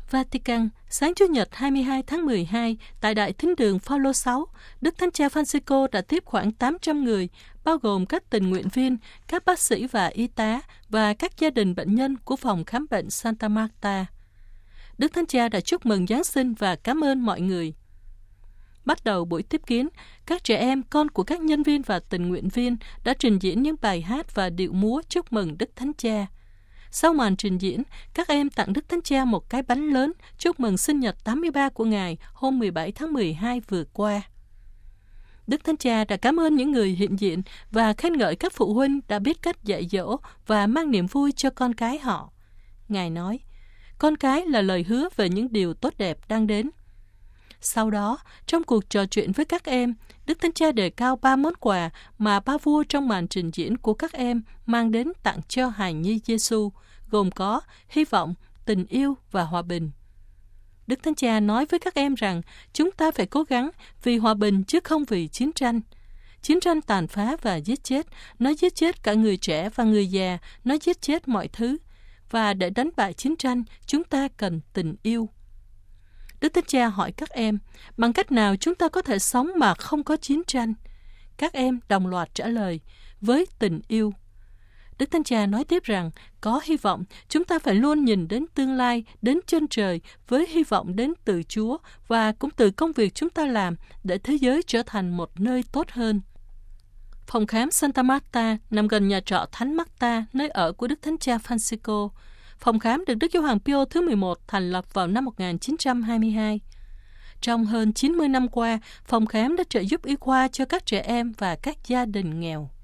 Vatican, sáng Chủ nhật 22 tháng 12, tại Đại Thính đường Phaolô 6, Đức Thánh Cha Francisco đã tiếp khoảng 800 người, bao gồm các tình nguyện viên, các bác sĩ và y tá và các gia đình bệnh nhân của phòng khám bệnh Santa Marta. Đức Thánh Cha đã chúc mừng Giáng sinh và cảm ơn mọi người. Bắt đầu buổi tiếp kiến, các trẻ em, con của các nhân viên và tình nguyện viên đã trình diễn những bài hát và điệu múa chúc mừng Đức Thánh Cha. Sau màn trình diễn, các em tặng Đức Thánh Cha một cái bánh lớn chúc mừng sinh nhật 83 của Ngài hôm 17 tháng 12 vừa qua. Đức Thánh Cha đã cảm ơn những người hiện diện và khen ngợi các phụ huynh đã biết cách dạy dỗ và mang niềm vui cho con cái họ. Ngài nói, con cái là lời hứa về những điều tốt đẹp đang đến. Sau đó, trong cuộc trò chuyện với các em, Đức Thánh Cha đề cao 3 món quà mà ba vua trong màn trình diễn của các em mang đến tặng cho hài nhi Giêsu, gồm có hy vọng, tình yêu và hòa bình. Đức Thánh Cha nói với các em rằng chúng ta phải cố gắng vì hòa bình chứ không vì chiến tranh. Chiến tranh tàn phá và giết chết, nó giết chết cả người trẻ và người già, nó giết chết mọi thứ. Và để đánh bại chiến tranh, chúng ta cần tình yêu. Đức Thánh Cha hỏi các em, bằng cách nào chúng ta có thể sống mà không có chiến tranh? Các em đồng loạt trả lời, với tình yêu. Đức Thánh Cha nói tiếp rằng, có hy vọng, chúng ta phải luôn nhìn đến tương lai, đến chân trời, với hy vọng đến từ Chúa và cũng từ công việc chúng ta làm để thế giới trở thành một nơi tốt hơn. Phòng khám Santa Marta nằm gần nhà trọ Thánh Marta, nơi ở của Đức Thánh Cha Francisco. Phòng khám được Đức Gioan Pio thứ 11 thành lập vào năm 1922. Trong hơn 90 năm qua, phòng khám đã trợ giúp y khoa cho các trẻ em và các gia đình nghèo.